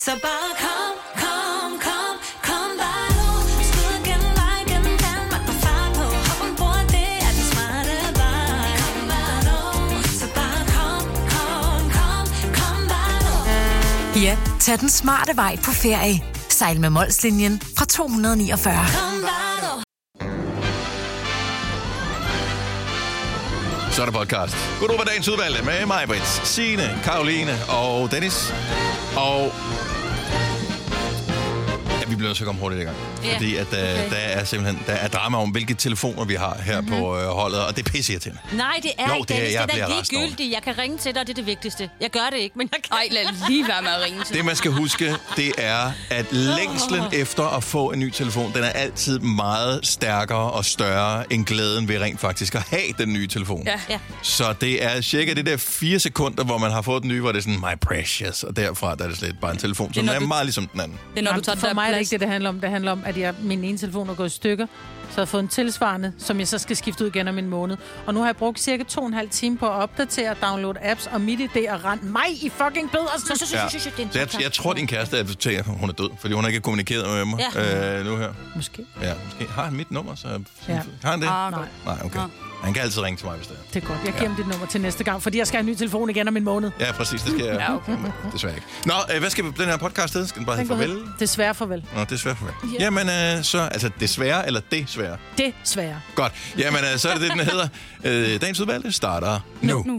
Så bare kom bare nu. Skud gennem vej, gennem Danmark på fart på. Hop ombord, det er den smarte vej. Kom bare nu. Så bare kom bare nu. Ja, tag den smarte vej på ferie. Sejl med Molslinjen fra 249. Kom bare nu. Så er der podcast. Goddag på dagens udvalgte med mig, Britt, Signe, Karoline og Dennis. Og ja, vi bliver nødt til at komme hurtigt i gang. Ja. Fordi at, der er simpelthen der er drama om, hvilke telefoner vi har her på holdet, og det er pisseirriterende. Nej, det er ikke det er, det. jeg Det bliver er rasende over ligegyldigt. Jeg kan ringe til dig, og det er det vigtigste. Jeg gør det ikke, men jeg kan. Ej, lad lige være med at ringe til Det, man skal huske, det er, at længslen efter at få en ny telefon, den er altid meget stærkere og større end glæden ved rent faktisk at have den nye telefon. Ja. Så det er cirka det der 4 sekunder, hvor man har fået den nye, hvor det er sådan, my precious, og derfra der er det slet bare en telefon, som er meget ligesom den anden. Det er, når du tager for mig er det plads. ikke det, det handler om. Det handler om, at min ene telefon er gået i stykker, så jeg har fået en tilsvarende, som jeg så skal skifte ud igen om en måned. Og nu har jeg brugt cirka 2,5 timer på at opdatere og downloade apps, og mit idé er rent mig i fucking bøder. Ja. Jeg tror, din kæreste at hun er død, fordi hun har ikke kommunikeret med mig nu her. Måske. Ja, måske. Har han mit nummer, så Ja. har han det? Nej, Nej, okay. Han kan altid ringe til mig, hvis det er. det er godt. Jeg giver ham dit nummer til næste gang, fordi jeg skal have en ny telefon igen om en måned. Ja, præcis. Det skal jeg. Ja, okay. Desværre ikke. Nå, hvad skal den her podcast hedde? Skal den bare hedde farvel? Desværre farvel. Nå, desværre farvel. Ja. Jamen, så, altså desværre eller desværre? Desværre. Godt. Jamen, så er det den hedder. Dagens udvalgte starter nu.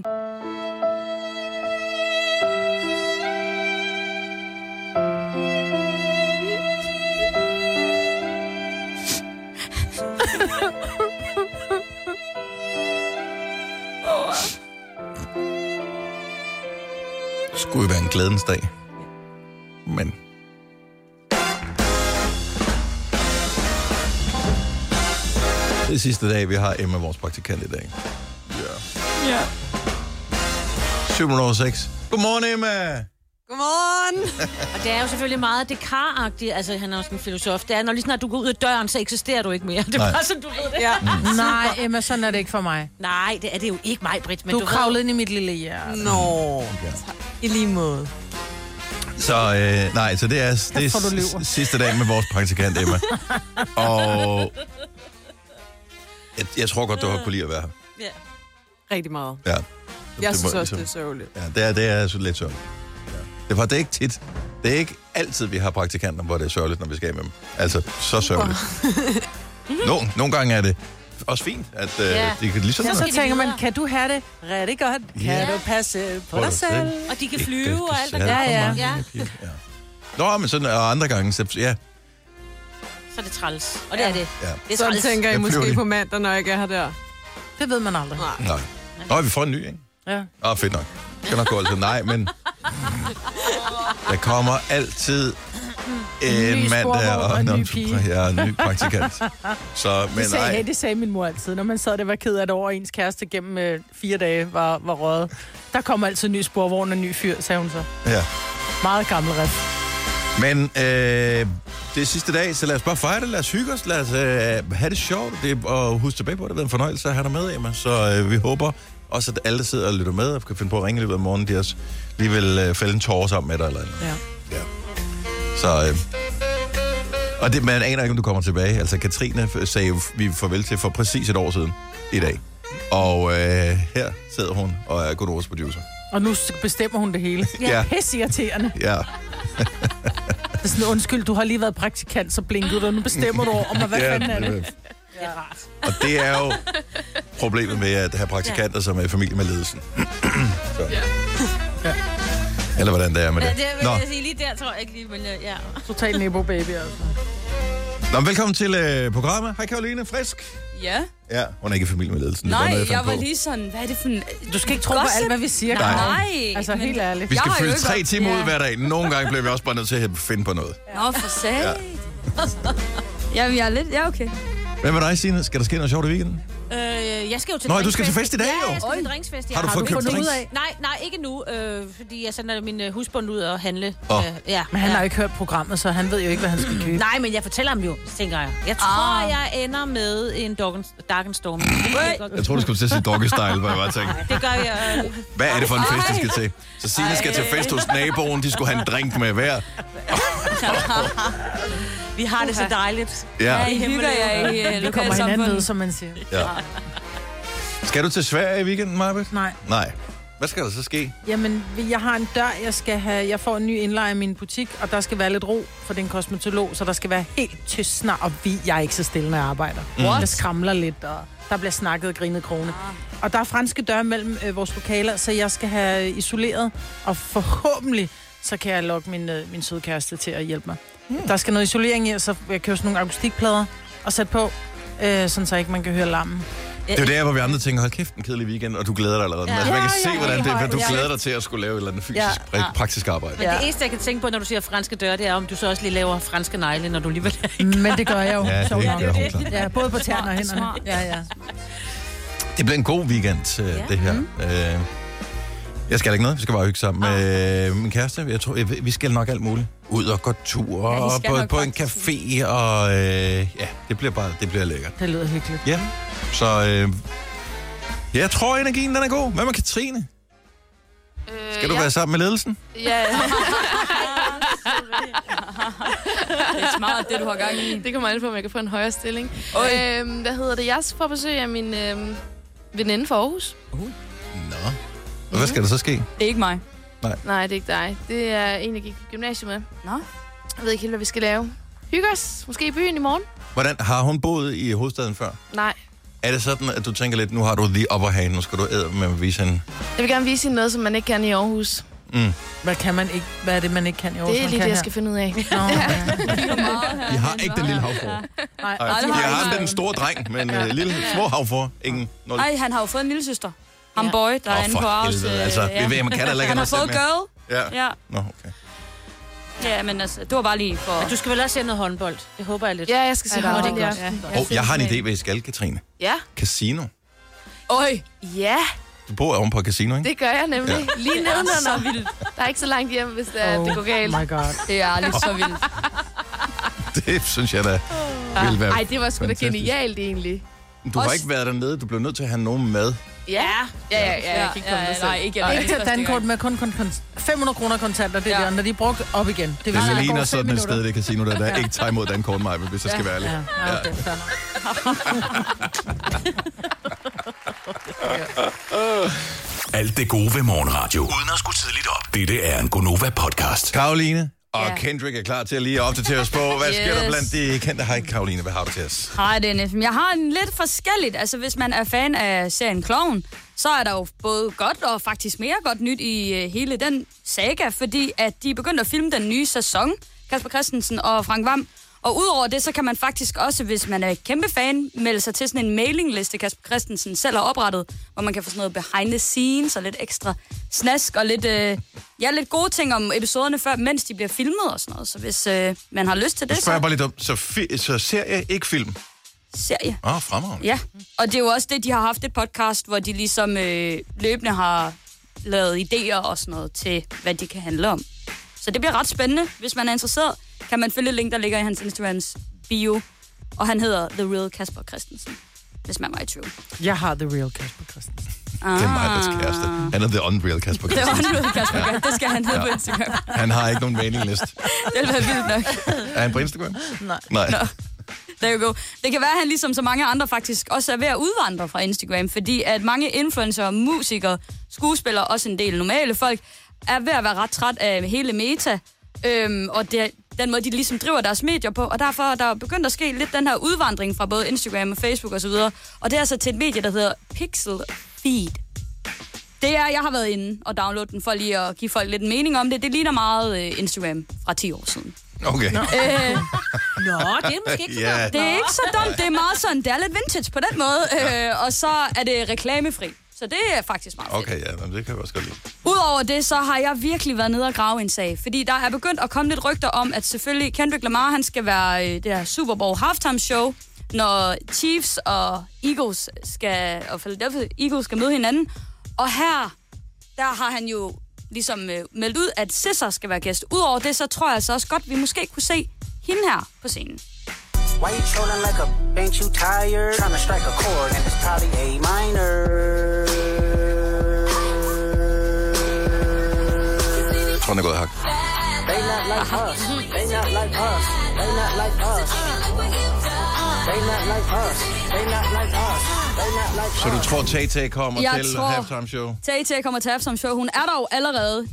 Skulle jo være en glædens dag. Men det er sidste dag, vi har Emma, vores praktikant, i dag. Ja. 7:06. Godmorgen, Emma! Godmorgen! Og det er jo selvfølgelig meget Descartes-agtigt. Altså, han er også en filosof. Det er, når lige snart du går ud af døren, så eksisterer du ikke mere. Det er bare sådan, du ved det. Ja. Nej, Emma, sådan er det ikke for mig. Nej, det er det jo ikke mig, Britt. Men Du er kravlet ind i mit lille hjerte. Nå. I lige måde. Så nej, så det er hvor du lyver. sidste dag med vores praktikant, Emma. Og jeg tror godt, du har kunne lide at være her. Ja. Rigtig meget. Ja. Jeg synes også, ligesom- det er sørgeligt. Ja, det er så lidt sørgeligt. Ja. Det er ikke tit. Det er ikke altid, vi har praktikanter, hvor det er sørgeligt, når vi skal af med dem. Altså, så sørgeligt. Nogle gange er det også fint, at de kan ligesom... Ja, så tænker man, kan du have det rigtig godt? Kan du passe på dig selv? Og de kan flyve og alt, hvad der Ja. Ja. Nå, men sådan og andre gange, så ja. Så er det træls. Og det er det. Ja. Det er Så træls. tænker jeg Jeg flyver måske lige. på mandag, når jeg ikke er her der. Det ved man aldrig. Nej. Nå, vi får en ny, ikke? Ja. Fedt nok. Det skal nok gå altid. Nej, men... Der kommer altid en ny mandag sporvogn og en ny pige. Ja, en ny praktikant. Så, men nej. Det sagde min mor altid. Når man sad der var ked af det over, ens kæreste gennem 4 dage var røget. Der kommer altid en ny sporvogn og en ny fyr, sagde hun så. Ja. Meget gammel ref. Men det er sidste dag, så lad os bare fejre det. Lad os hygge os. Lad os have det sjovt. Og huske tilbage på det. Det er en fornøjelse at have dig med, Emma. Så vi håber også, at alle, der sidder og lytter med, og kan finde på at ringe i løbet af morgenen, de også lige vil fælde en tårer sammen med dig. Eller andet. Ja. Så... og det, man aner ikke, om du kommer tilbage. Altså, Katrine sagde jo, vi farvel til for præcis et år siden i dag. Og her sidder hun og er Godovas producer. Og nu bestemmer hun det hele. Ja. Pisseirriterende. Ja. Det er sådan, undskyld, du har lige været praktikant, så blinkede du, og nu bestemmer du over mig, hvad fanden er det? Det er rart. Og det er jo problemet med at have praktikanter, som er i familie med ledelsen. Så. Ja. Eller hvordan det er med det. Ja, det vil jeg sige lige der, tror jeg ikke lige, men ja. Total nebo baby, altså. Nå, velkommen til programmet. Hej Karoline, frisk. Ja. Ja, hun er ikke i familie med ledelsen. Det var Nej, noget, jeg fandt var på. lige sådan, hvad er det for en... Du skal ikke tro på alt, hvad vi siger. Nej. Altså, helt ærligt. Vi skal Jeg har jo fylde ikke 3 op- timer ud Ja. hver dag. Nogle gange bliver vi også bare nødt til at finde på noget. Nå, for sag. Jamen, jeg er lidt... Ja, okay. Hvad med dig, Signe? Skal der ske noget sjovt i weekenden? Jeg skal jo til Nå, du skal til fest i dag, jo. Ja, jeg skal til drinksfest. Har du fået købt drinks? Nej, ikke nu, fordi jeg sender min husbund ud og handle. Ja. Men han har jo ikke hørt programmet, så han ved jo ikke, hvad han skal købe. Nej, men jeg fortæller ham jo, tænker jeg. Jeg tror, jeg ender med en Dark and Storm. Jeg tror, du skulle til at sige doggy style, hvor jeg bare tænkte. Det gør jeg. Hvad er det for en fest, de skal til? Så Signe skal til fest hos naboen, de skulle have en drink med hver. Vi har det så dejligt. Ja. I hygger jer i Vi kommer hinanden ved, lokalsamfundet. som man siger. Ja. Skal du til Sverige i weekenden, Marbet? Nej. Nej. Hvad skal der så ske? Jamen, jeg har en dør, jeg skal have. Jeg får en ny indleje i min butik, og der skal være lidt ro, for det er en kosmetolog, så der skal være helt tystner, og jeg er ikke så stille, når jeg arbejder. Jeg skramler lidt, og der bliver snakket og grinet krone. Og der er franske døre mellem vores lokaler, så jeg skal have isoleret, og forhåbentlig så kan jeg lokke min søde kæreste til at hjælpe mig. Der skal noget isolering i, så jeg køber sådan nogle akustikplader og sætte på, sådan så ikke man kan høre larmen. Det er jo der, hvor vi andre tænker, hold kæft, en kedelig weekend, og du glæder dig allerede. Altså, man kan se, hvordan det er, for du glæder dig til at skulle lave et eller andet fysisk, praktisk arbejde. Men det eneste, jeg kan tænke på, når du siger franske døre, det er, om du så også lige laver franske negle, når du lige vil. Men det gør jeg jo. Ja, det sjovt nok. gør hun klart. Ja, både på tæerne og hænderne. Ja. Det bliver en god weekend, det her. Jeg skal ikke noget. Vi skal bare hygge sammen med min kæreste. Jeg tror, vi skal nok alt muligt. Ud og gå tur og på en café. Og det bliver lækkert. Det lyder hyggeligt. Ja, så jeg tror, energien den er god. Hvad med Katrine? Skal du være sammen med ledelsen? Ja. Det er smart, det du har gang i. Det kommer an på, om jeg kan få en højere stilling. Hvad hedder det? Jeg får besøg af min veninde fra Aarhus. Nå. Og hvad skal der så ske? Det er ikke mig. Nej, det er ikke dig. Det er en, jeg gik i gymnasiet med. Nå. Jeg ved ikke helt, hvad vi skal lave. Hygge os. Måske i byen i morgen? Hvordan har hun boet i hovedstaden før? Nej. Er det sådan, at du tænker lidt, nu har du the upper hand, nu skal du æde med at vise hende? Jeg vil gerne vise hende noget, som man ikke kan i Aarhus. Hvad kan man ikke? Hvad er det, man ikke kan i Aarhus? Det er lige det, jeg skal finde ud af. De har ikke den lille havfru. Nej. De har den store dreng, men lille små havfru. Ingen. Nul. Nej, han har jo fået en lille søster. Ham boy, der er inde på Aarhus. Altså, man kan da ikke Han har fået girl. Ja. Ja. Nå, okay. Ja, men altså, det var bare lige for... Men du skal vel også se noget håndbold? Det håber jeg lidt. Ja, jeg skal se håndbold i godt. aften. Jeg har en idé, hvad I skal, Katrine. Ja. Casino. Øj! Ja, Du bor oven på casino, ikke? det gør jeg nemlig. Ja. Lige nedenunder. Der er ikke så langt hjem, hvis det går galt. Oh my god. Det er lidt så vildt. Det synes jeg da vil være Ej, det var sgu da fantastisk. genialt egentlig. Du har ikke været dernede. Du blev nødt til at have nogen med. Ja, jeg kan ikke komme det selv. Nej, ikke jeg. Ikke til dankort med kun 500 kroner kontanter, det der, når de er brugt op igen. Det, Det sige, der ligner går 5 sådan et minutter. sted, det casino, der ikke tager imod dankort, mig, hvis jeg skal være ærlig. Ja, okay, fair nok. Alt det gode ved morgenradio. Uden at skulle tidligt op. Dette er en Gonova-podcast. Karoline og Kendrick er klar til at lige opdatere os på, hvad sker der blandt de kendte. Hej Karoline, hvad har du til os? Hej Dennis. Jeg har en lidt forskelligt. Altså, hvis man er fan af serien Klovn, så er der jo både godt og faktisk mere godt nyt i hele den saga, fordi at de er begyndt at filme den nye sæson, Kasper Christensen og Frank Hvam. Og udover det, så kan man faktisk også, hvis man er kæmpe fan, melde sig til sådan en mailingliste, Kasper Christensen selv har oprettet, hvor man kan få sådan noget behind the scenes og lidt ekstra snask og lidt, lidt gode ting om episoderne før, mens de bliver filmet og sådan noget. Så hvis man har lyst til det, Så spørger jeg bare lidt om, så serie, ikke film? serie. Fremragende. Ja, og det er jo også det, de har haft et podcast, hvor de ligesom løbende har lavet idéer og sådan noget til, hvad de kan handle om. Så det bliver ret spændende. Hvis man er interesseret, kan man følge et link, der ligger i hans Instagrams bio. Og han hedder The Real Kasper Christensen, hvis man var i tvivl. Jeg har The Real Kasper Christensen. Det er mig, deres kæreste. Han er the unreal Kasper Det var Christensen. han Kasper Christensen. Det skal han hedde på Instagram. Han har ikke nogen mailingliste. Det vil være vildt nok. Er han på Instagram? Nej. There you go. Det kan være, at han ligesom så mange andre faktisk også er ved at udvandre fra Instagram, fordi at mange influencer, musikere, skuespillere, også en del normale folk, er ved at være ret træt af hele meta, og den måde, de ligesom driver deres medier på, og derfor er der begyndt at ske lidt den her udvandring fra både Instagram og Facebook osv., og det er så til et medie, der hedder Pixel Feed. Jeg har været inde og downloade den for lige at give folk lidt mening om det. Det ligner meget Instagram fra 10 år siden. Okay. Nå, det er måske ikke så Ja. Det er ikke så dumt, det er meget sådan, det er lidt vintage på den måde, og så er det reklamefri. Så det er faktisk meget fedt. Okay, ja, det kan vi også godt lide. Udover det, så har jeg virkelig været nede og grave en sag, fordi der er begyndt at komme lidt rygter om, at selvfølgelig Kendrick Lamar, han skal være det her Super Bowl halftime show, når Chiefs og Eagles og Philadelphia Eagles skal møde hinanden. Og her, der har han jo ligesom meldt ud, at Scissor skal være gæst. Udover det, så tror jeg altså også godt, vi måske kunne se hende her på scenen. Why you trolling like a ain't you tired? Trying to strike a chord and it's probably A minor. Jeg tror, den er gået hak. They not like us. They not like us. They not like us. They not like us. They not like us. They not like us. Så du tror, Tay kommer til halftime show? Tay kommer til halftime show. Hun er der jo allerede.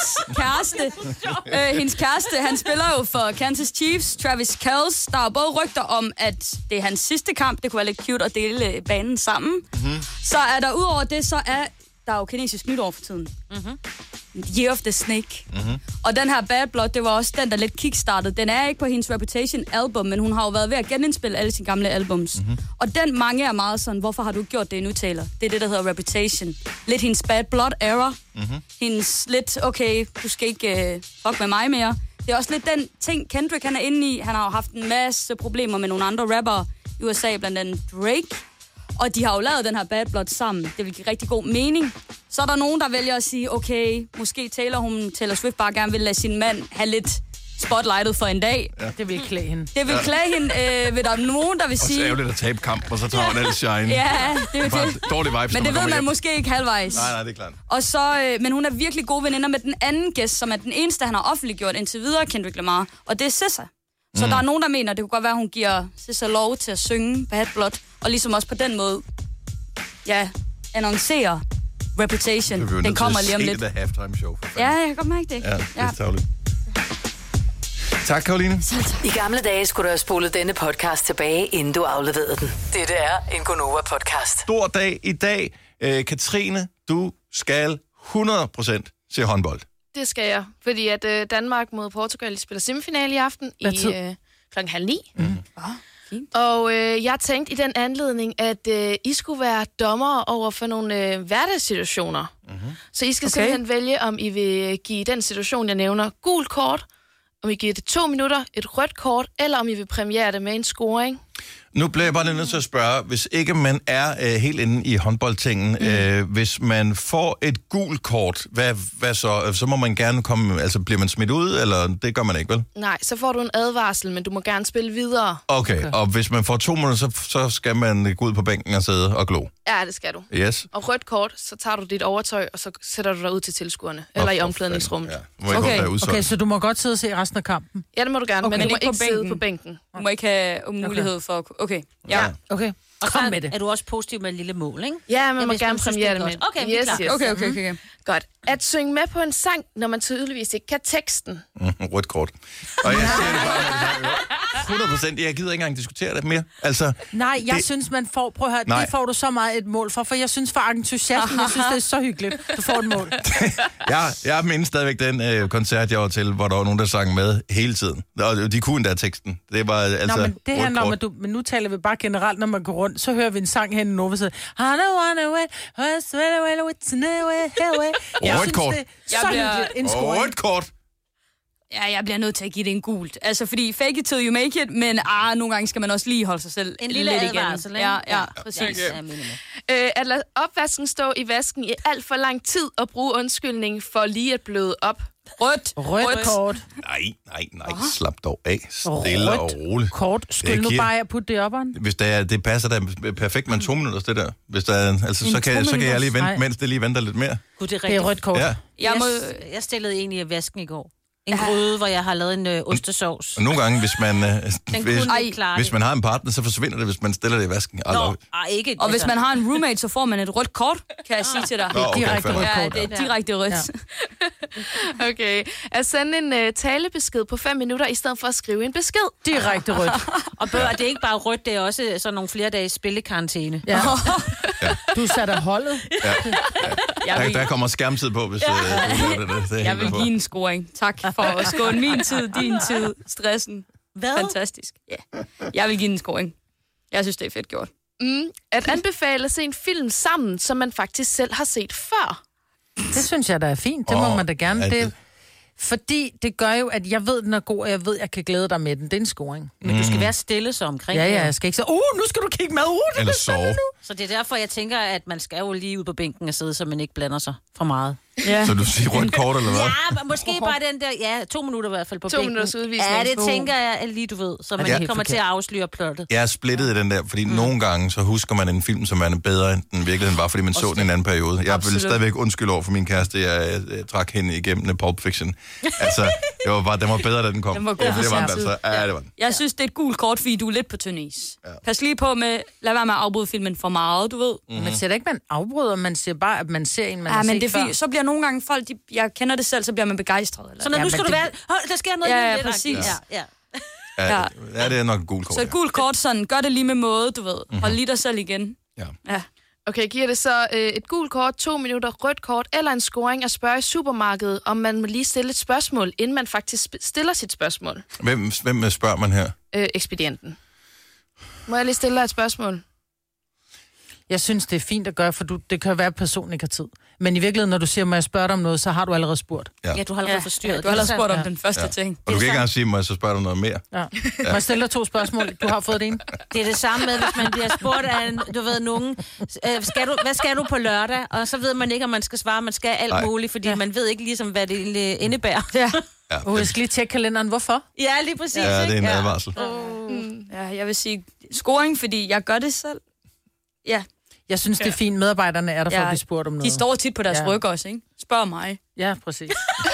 Hendes kæreste, han spiller jo for Kansas Chiefs, Travis Kelce. Der er både rygter om, at det er hans sidste kamp. Det kunne være lidt cute at dele banen sammen. Mm-hmm. Så er der udover det, så er der jo kinesisk nytår for tiden. Mm-hmm. Year of the Snake. Mm-hmm. Og den her Bad Blood, det var også den, der lidt kickstartede. Den er ikke på hendes Reputation-album, men hun har jo været ved at genindspille alle sine gamle albums. Mm-hmm. Og den mange er meget sådan, hvorfor har du gjort det nu, Taylor? Det er det, der hedder Reputation. Lidt hendes Bad Blood-era. Mm-hmm. Hendes lidt, okay, du skal ikke fuck med mig mere. Det er også lidt den ting, Kendrick han er inde i. Han har jo haft en masse problemer med nogle andre rappere i USA, blandt andet Drake. Og de har jo lavet den her Bad Blood sammen. Det vil give rigtig god mening. Så er der nogen, der vælger at sige, okay, måske Taylor Swift bare gerne vil lade sin mand have lidt spotlightet for en dag. Ja. Det vil klæde hende. Det vil klæde hende. Vil der nogen, der vil sige... Og så ærgerligt at tabe kamp, og så tager hun alt shine. Ja, det er det. Dårlig vibes, men det ved man måske ikke halvvejs. Nej, det er klart. Og så, men hun er virkelig gode veninder med den anden gæst, som er den eneste, han har offentliggjort indtil videre, Kendrick Lamar. Og det er SZA. Så der er nogen, der mener, det kunne godt være, at hun giver SZA lov til at synge Bad Blood. Og ligesom også på den måde, annoncere Reputation. Den kommer lige om lidt. Det er halftime show. Ja, jeg kan godt mærke det. Ja, det er tavligt. Tak, Karoline. I gamle dage skulle du have spolet denne podcast tilbage, inden du afleverede den. Dette er en Gonova-podcast. Stor dag i dag. Katrine, du skal 100% se håndbold. Det skal jeg, fordi at Danmark mod Portugal spiller semifinale i aften i 9:30. Mm. Og jeg tænkte i den anledning, at I skulle være dommere over for nogle hverdagssituationer. Mm-hmm. Så I skal simpelthen vælge, om I vil give den situation, jeg nævner, gult kort, om I giver det 2 minutter, et rødt kort, eller om I vil premiere det med en scoring. Nu bliver jeg bare nødt til at spørge, hvis ikke man er helt inde i håndboldtingen, hvis man får et gult kort, hvad så? Så må man gerne komme, altså bliver man smidt ud, eller det gør man ikke, vel? Nej, så får du en advarsel, men du må gerne spille videre. Okay. Og hvis man får 2 minutter, så skal man gå ud på bænken og sidde og glo? Ja, det skal du. Yes. Og rødt kort, så tager du dit overtøj, og så sætter du dig ud til tilskuerne, eller i omklædningsrummet. Ja. Okay, så du må godt sidde og se resten af kampen? Ja, det må du gerne, men du må ikke sidde på bænken. Du må ikke have mulighed for... Okay. Ja. Okay. Og så er du også positiv med et lille mål, ikke? Ja, man må gerne premiere det med. Okay, Okay. Godt. At synge med på en sang, når man tydeligvis ikke kan teksten. Rødt kort. Og jeg siger det bare 100%. Jeg gider ikke engang diskutere det mere. Altså, nej, jeg synes, man får... Prøv at høre, det får du så meget et mål for jeg synes for entusiasmen, jeg synes, det er så hyggeligt. Du får et mål. Jeg mindes stadigvæk den koncert, jeg var til, hvor der var nogen, der sang med hele tiden. Og de kunne endda teksten. Det var altså... Nå, men det handler om, at men nu taler vi bare generelt, når man går rundt, så hører vi en sang hen i Nova, så rødt kort. Rødt kort. Ja, jeg bliver nødt til at give det en gult. Altså, fordi fake it till you make it, men nogle gange skal man også lige holde sig selv en lille advarsel, ikke? Ja, præcis. At lade opvasken stå i vasken i alt for lang tid og bruge undskyldning for lige at bløde op. Rødt kort. Nej, slap dog af. Stille og roligt. Kort. Skyld nu bare at putte det op on. Hvis det passer da perfekt med 2 minutter, det der. Hvis der er, altså, så kan jeg lige vente, mens det lige venter lidt mere. Det er rødt kort. Ja. Jeg stillede egentlig i vasken i går. En gryde, hvor jeg har lavet en ostesauce. Og nogle gange, hvis man har en partner, så forsvinder det, hvis man stiller det i vasken. Ikke. Og hvis man har en roommate, så får man et rødt kort, kan jeg sige til dig. Det er direkte rødt kort. Ja, det er direkte rødt. Ja. Okay. At sende en talebesked på 5 minutter, i stedet for at skrive en besked. Direkte rødt. Og det er ikke bare rødt, det er også sådan nogle flere dages spillekarantæne. Ja. Du satte holdet. Ja. Der kommer skærmtid på, hvis du gør det. Jeg vil give en scoring. Tak for at skåne min tid, din tid, stressen. Hvad? Fantastisk. Ja. Jeg vil give en scoring. Jeg synes, det er fedt gjort. At anbefale at se en film sammen, som man faktisk selv har set før. Det synes jeg, der er fint. Det må man da gerne. Fordi det gør jo, at jeg ved, den er god, og jeg ved, jeg kan glæde dig med den. Det er en scoring. Men du skal være stille så omkring. Ja, jeg skal ikke så, nu skal du kigge med. Eller sove. Så det er derfor, jeg tænker, at man skal jo lige ud på bænken og sidde, så man ikke blander sig for meget. Ja. Så du siger rødt kort, eller hvad? Ja, måske bare den der, 2 minutter i hvert fald på 2 bænken. minutters udvisning. Ja, det tænker jeg lige, du ved, så man ikke kommer til at afsløre plottet. Jeg er splittet i den der, fordi nogle gange, så husker man en film, som er bedre, end den virkeligheden var, fordi man så den i en anden periode. Jeg vil stadigvæk undskylde over for min kæreste, jeg trak hende igennem Pulp Fiction. Altså, den var bedre, da den kom. Den var god det var den for altså. Ja, det var den. Jeg synes, det er et gult kort, fordi du er lidt på tynd is. Ja. Pas lige på med, lad være med at afbryde filmen for meget, du ved. Mm-hmm. Man siger da ikke, man afbryder, man siger bare, at man ser en, man har men set det er fint. Så bliver nogle gange folk, jeg kender det selv, så bliver man begejstret. Eller? Så nu skal du være, der sker noget ja, lidt. Præcis. Ja, det er nok et gult kort. Så et gult kort sådan, gør det lige med måde, du ved. Hold lige dig selv igen. Ja. Okay, giver det så et gult kort, 2 minutter, rødt kort eller en scoring at spørge i supermarkedet, om man må lige stille et spørgsmål, inden man faktisk stiller sit spørgsmål? Hvem spørger man her? Ekspedienten. Må jeg lige stille dig et spørgsmål? Jeg synes, det er fint at gøre, for det kan være, at personen ikke har tid. Men i virkeligheden, når du siger, må jeg spørge dig om noget, så har du allerede spurgt. Ja, du har allerede forstyrret. Du har allerede spurgt om den første ting. Og du kan ikke engang sige, må jeg så spørge dig noget mere? Ja. Må jeg stille dig 2 spørgsmål? Du har fået det ene. Det er det samme med, hvis man bliver spurgt af, nogen, hvad skal du på lørdag? Og så ved man ikke, om man skal svare, man skal alt muligt, fordi man ved ikke ligesom, hvad det indebærer. Ja. Jeg skal lige tjekke kalenderen. Hvorfor? Ja, lige præcis. Ja, det er en advarsel. Ja, jeg vil sige scoring, fordi jeg gør det selv. Ja. Jeg synes, det er fint. Medarbejderne er der for at blive spurgt om noget. De står tit på deres ryg også, ikke? Spørg mig. Ja, præcis.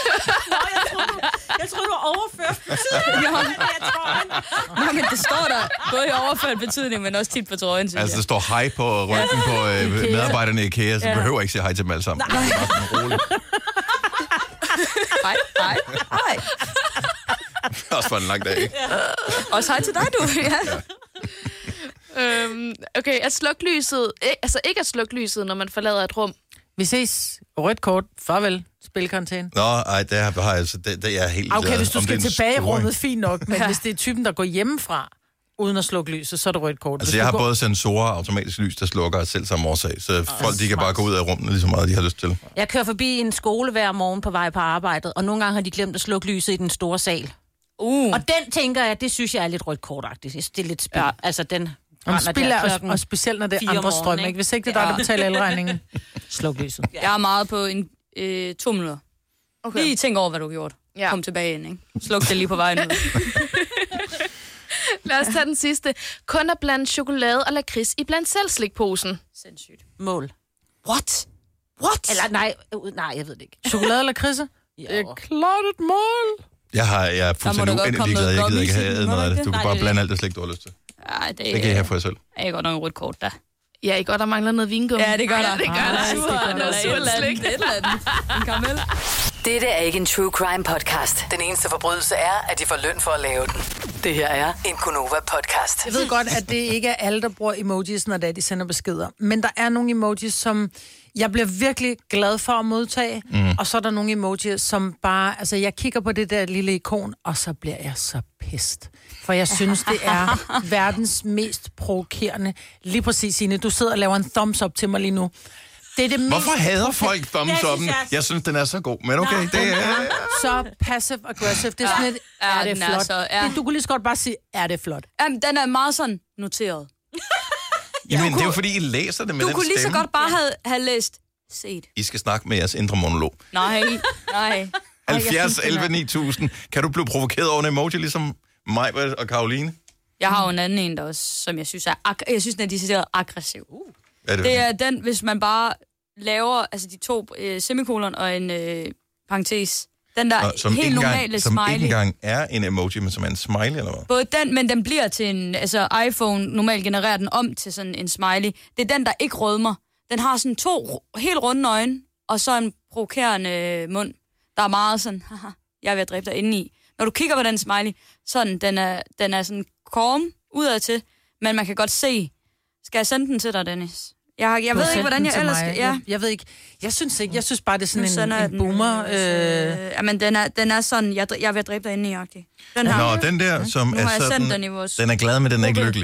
Jeg tror du overført Nå, men det står der både i overført betydning, men også tit på trøjen, synes Altså, der står hej på ryggen på medarbejderne i IKEA, så behøver jeg ikke sige hej til dem alle sammen. Nej. Det er bare sådan roligt. Hej. Det er også for en lang dag, ikke? Også hej til dig, du. Ja. Okay, at slukke lyset, altså ikke at slukke lyset, når man forlader et rum. Vi ses. Rødt kort. Farvel. Spilkarantæne. Nå, ej, det har jeg altså, det er jeg helt... Okay, hvis du skal tilbage i rummet, fint nok. Men hvis det er typen, der går hjemmefra, uden at slukke lyset, så er det rødt kort. Altså, jeg har både sensorer og automatisk lys, der slukker selv samme årsag, så folk, de kan bare gå ud af rummet lige så meget, de har lyst til. Jeg kører forbi en skole hver morgen på vej på arbejdet, og nogle gange har de glemt at slukke lyset i den store sal. Og den tænker jeg, det synes jeg er lidt rødt kortagtigt. Det er lidt spil. Ja. Altså, den... Og specielt når det er andre strøm, ikke? Hvis ikke det er der betaler elregningen, sluk lyset. Jeg er meget på 2 minutter. Okay. Lige tænk over, hvad du har gjort. Ja. Kom tilbage ind, ikke? Sluk det lige på vejen ud. Lad os tage den sidste. Kun at blande chokolade og lakrids i blandt selv slikposen. Sindssygt. Mål. What? Eller nej, jeg ved det ikke. Chokolade eller lakridser? Det er klart et mål. Jeg er fuldstændig uendelig ligeglad. Jeg gider ikke have noget af det. Du kan bare blande alt det slik, du har lyst til. Ej, det kan jeg have for jer selv. Jeg godt nok en rødt kort, der. Ja, ikke godt, der mangler noget vingummi. Ja, det gør der. Det gør der. Det er surt slik. Det er en karamel. Dette er ikke en true crime podcast. Den eneste forbrydelse er, at de får løn for at lave den. Det her er en Gonova podcast. Jeg ved godt, at det ikke er alle, der bruger emojis, når de sender beskeder. Men der er nogle emojis, som jeg bliver virkelig glad for at modtage. Og så er der nogle emojis, som bare... Altså, jeg kigger på det der lille ikon, og så bliver jeg så pissed. For jeg synes, det er verdens mest provokerende. Lige præcis, Signe. Du sidder og laver en thumbs up til mig lige nu. Det er det mest... Hvorfor hader folk thumbs up'en? Jeg synes, den er så god. Men okay, det er... Så passive-aggressive. Det er sådan et, er det flot? Du kunne lige så godt bare sige, er det flot? Jamen, den er meget sådan noteret. Jamen, det er jo fordi, I læser det med den stemme. Du kunne lige så godt bare have læst set. I skal snakke med jeres indre monolog. Nej. 70, 11, 9000. Kan du blive provokeret over en emoji, ligesom mig og Karoline? Jeg har jo en anden en, der også, som jeg synes er... Jeg synes, den er decideret aggressiv. Det er den, hvis man bare laver altså de 2 semikolon og en parentes. Den der helt normale smiley. Som ikke engang er en emoji, men som er en smiley, eller hvad? Både den, men den bliver til en... Altså iPhone normalt genererer den om til sådan en smiley. Det er den, der ikke rødmer. Den har sådan 2 helt runde øjne, og så en provokerende mund. Der er meget sådan, haha, jeg er ved at dræbe dig indeni. Når du kigger på den smiley, sådan, den er sådan calm udadtil, men man kan godt se. Skal jeg sende den til dig, Dennis? Jeg ved ikke, hvordan jeg ellers skal... Ja. Jeg ved ikke. Jeg synes ikke. Jeg synes bare, det er sådan en boomer. Jamen, den er sådan, jeg er ved at dræbe dig indeni-agtig. Den her. Nå, den der, som nu er har jeg sådan... sendt den i vores... Den er glad, men den er ikke lykkelig.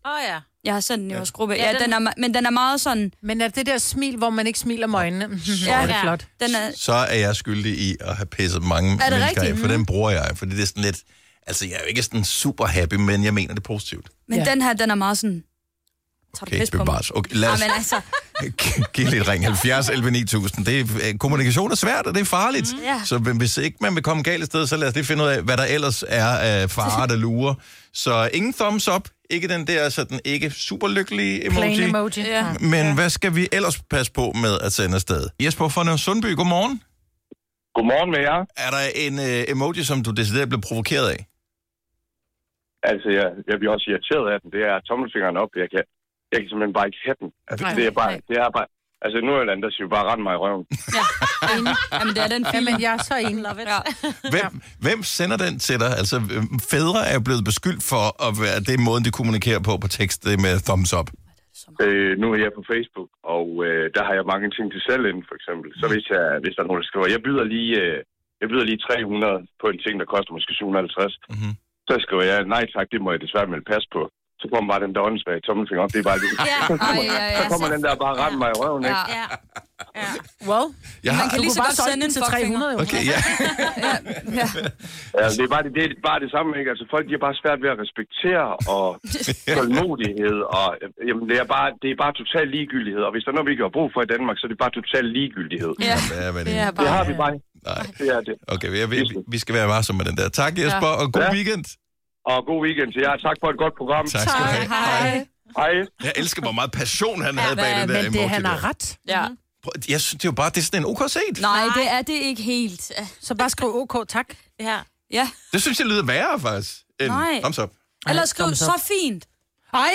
Ja. Jeg har sendt den i vores gruppe. Ja, men den er meget sådan... Men er det der smil, hvor man ikke smiler med øjnene? Ja, det er flot. Den er... Så er jeg skyldig i at have pisset mange mennesker af, for den bruger jeg, fordi det er sådan lidt... Altså, jeg er jo ikke sådan super happy, men jeg mener det positivt. Men den her, den er meget sådan... Okay, bevares. Okay, lad os give lidt ring. 70 11 9000. Kommunikation er svært, og det er farligt. Så hvis ikke man vil komme galt i stedet, så lad os lige finde ud af, hvad der ellers er af farer, der lurer. Så ingen thumbs up. Ikke den der sådan ikke super lykkelige emoji. Plain emoji. Ja. Men hvad skal vi ellers passe på med at sende afsted? Jesper fra Sundby, godmorgen. Godmorgen med jer. Er der en emoji, som du decideret blev provokeret af? Altså, jeg bliver også irriteret af den. Det er tommelfingeren op. Jeg kan simpelthen bare ikke have den. Altså, det er bare... Altså, i Nordjylland, der siger bare rende mig i røven. Ja, enig. Jamen, det er den film. Jamen, jeg er så enig. Ja. Hvem sender den til dig? Altså, fædre er jo blevet beskyldt for at være det måden, de kommunikerer på tekst, det med thumbs up. Nu er jeg på Facebook, og der har jeg mange ting til selv inden, for eksempel. Så hvis der er nogen, der skriver, jeg byder lige 300 på en ting, der koster måske 750. Mm-hmm. Så skriver jeg, nej tak, det må jeg desværre melde pas på. Så kommer bare den der åndssvage tommelfinger op, det er bare lige... Så kommer den der bare rende mig i røven, ikke? Ja. Well, man kan lige så godt sende en til 300, jo. Okay, ja. Ja, det er bare det samme, ikke? Altså, folk de er bare svært ved at respektere og tålmodighed, og jamen, det er bare total ligegyldighed. Og hvis der er noget, vi ikke har brug for i Danmark, så er det bare total ligegyldighed. Ja, det har vi bare. Nej. Det er det. Okay, vi skal være varsomme med den der. Tak, Jesper, og god weekend. Og god weekend til jer. Tak for et godt program. Tak skal du have. Hej. Jeg elsker, hvor meget passion han havde bag den der emoji. Men han har ret. Ja. Jeg synes, det er jo bare, det er sådan en OK set. Nej, det er det ikke helt. Så bare skriv OK, tak. Ja. Det synes jeg lyder værre, faktisk. Thumbs up. Eller skriv så fint. Ej!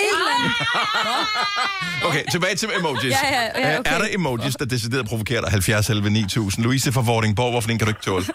Okay, tilbage til emojis. Ja, okay. Er der emojis, der decideret provokerer dig? 70 11 9000. Louise fra Vordingborg, hvorfor den kan du ikke tåle?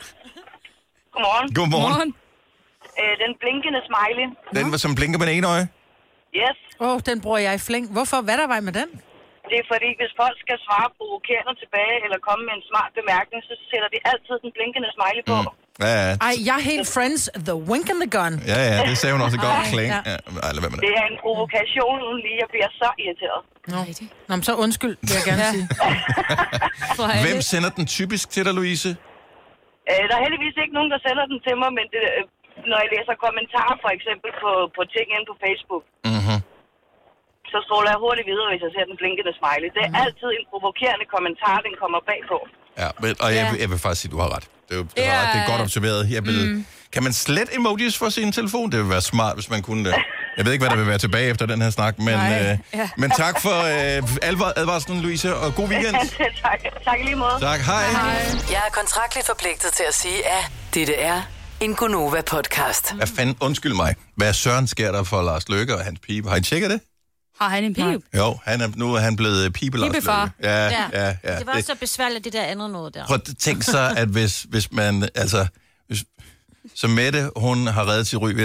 Godmorgen. Den blinkende smiley. Den var som blinker med en øje? Yes. Den bruger jeg i flæng. Hvorfor? Hvad er der vej med den? Det er fordi, hvis folk skal svare provokerende tilbage, eller komme med en smart bemærkning, så sætter de altid den blinkende smiley på. Ja. Ej, jeg er helt friends. The wink and the gun. Ja, det sagde hun også godt. Kling. Ja. Det er en provokation uden lige. Jeg bliver så irriteret. Nå, men så undskyld, vil jeg gerne sige. Hvem sender den typisk til dig, Louise? Der er heldigvis ikke nogen, der sender den til mig, men det, når jeg læser kommentarer for eksempel på ting inde på Facebook, så stråler jeg hurtigt videre, hvis jeg ser den blinkende smiley. Det er altid en provokerende kommentar, den kommer bagpå. Ja, og jeg vil faktisk sige, at du har ret. Det er godt observeret. Kan man slet emojis for sin telefon? Det vil være smart, hvis man kunne det. Jeg ved ikke, hvad der vil være tilbage efter den her snak, men tak for advarslen, Louise, og god weekend. Tak i lige måde. Tak, hej. Jeg er kontraktligt forpligtet til at sige, at dette er en Gonova-podcast. Hvad fanden, undskyld mig. Hvad søren sker der for Lars Løkke og hans pibe? Har I tjekket det? Har han en pibe? Jo, nu er han blevet pibe Lars Løkke. Ja. Det var også så besværligt, det der andet noget der. Prøv at tænke sig, at hvis man, altså... Så Mette, hun har reddet sit ry ved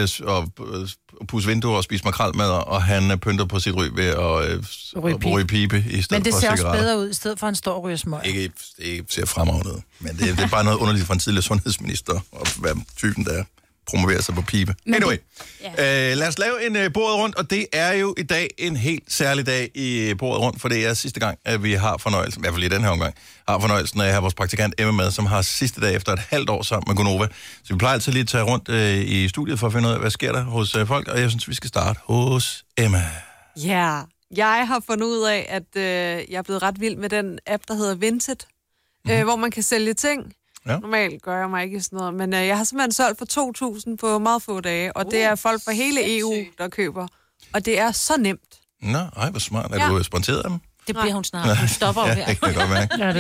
at pusse vinduer og spise makrelmad, og han pynter på sit ry ved at ryge pibe i stedet for cigaretter. Men det ser også bedre ud, i stedet for en stor ryge smøg. Ikke ser fremragende ud. Men det er bare noget underligt fra en tidligere sundhedsminister, at være typen, der promoverer sig på pibe. Anyway, lad os lave en bordet rundt, og det er jo i dag en helt særlig dag i bordet rundt, for det er sidste gang, at vi har fornøjelsen, i hvert fald i den her omgang, har fornøjelsen af at have vores praktikant Emma med, som har sidste dag efter et halvt år sammen med Gonova. Så vi plejer altid lige at tage rundt i studiet for at finde ud af, hvad sker der hos folk, og jeg synes, vi skal starte hos Emma. Ja, jeg har fundet ud af, at jeg er blevet ret vild med den app, der hedder Vinted, hvor man kan sælge ting. Ja. Normalt gør jeg mig ikke sådan noget, men jeg har simpelthen solgt for 2.000 på meget få dage, og det er folk fra hele EU, der køber. Og det er så nemt. Nå, hvor smart. Er du sponsoreret af dem? Det bliver hun snart. Hun stopper jo her. Det kan godt være. Ja, det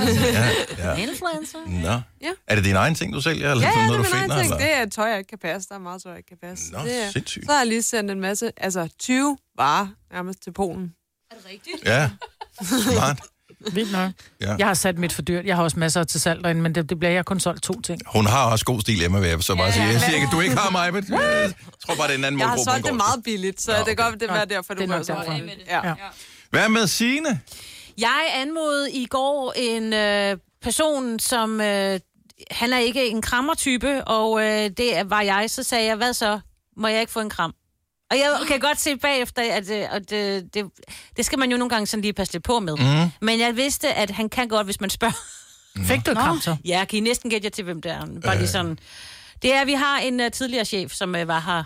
er det. Influencer. Nå. Ja. Er det dine egne ting, du sælger? Eller ja, noget, det er du mine finder, egne ting. eller? Det er tøj, jeg ikke kan passe. Der er meget tøj, jeg ikke kan passe. Nå, sindssygt. Så har jeg lige sendt en masse, 20 varer nærmest til Polen. Er det rigtigt? Ja, smart. Vildt nok. Ja. Jeg har sat mit for dyrt. Jeg har også masser til salg derinde, men det bliver jeg kun solgt 2 ting. Hun har også god stil, Emma, vil jeg så bare sige. Jeg siger ikke, at du ikke har mig, men jeg tror bare, det er en anden måde. Jeg har solgt det meget billigt, så det kan godt være derfor, du gør så. Ja. Hvad med Signe? Jeg anmodede i går en person, som... han er ikke en krammertype, og det var jeg. Så sagde jeg, hvad så? Må jeg ikke få en kram? Og jeg kan godt se bagefter, at det skal man jo nogle gange sådan lige passe lidt på med. Men jeg vidste, at han kan godt, hvis man spørger. Fik du et kram så? Ja, kan I næsten gætte jer til, hvem det er? Bare lige sådan. Det er, vi har en tidligere chef, som var her.